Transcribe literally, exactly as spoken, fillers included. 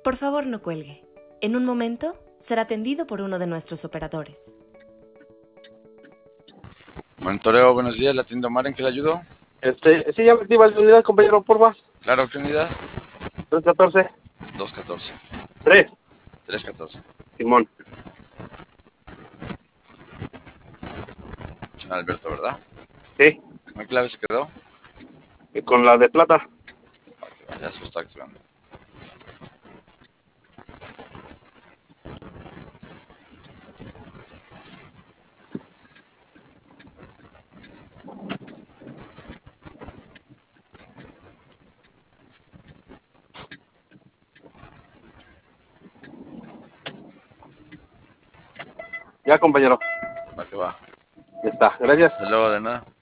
Por favor, no cuelgue. En un momento será atendido por uno de nuestros operadores. Monitoreo, buenos días, la tienda Omar, ¿en qué le ayudo? Este, sí, ya me activa la unidad, compañero, porfa. Claro, ¿qué unidad? tres catorce. dos catorce. tres. tres catorce. Simón. Señor Alberto, ¿verdad? Sí. ¿Qué clave se quedó? Y con la de plata. Ok, ya se está activando. Ya, compañero. Va que va. Ya está. Gracias. Hasta luego, de nada.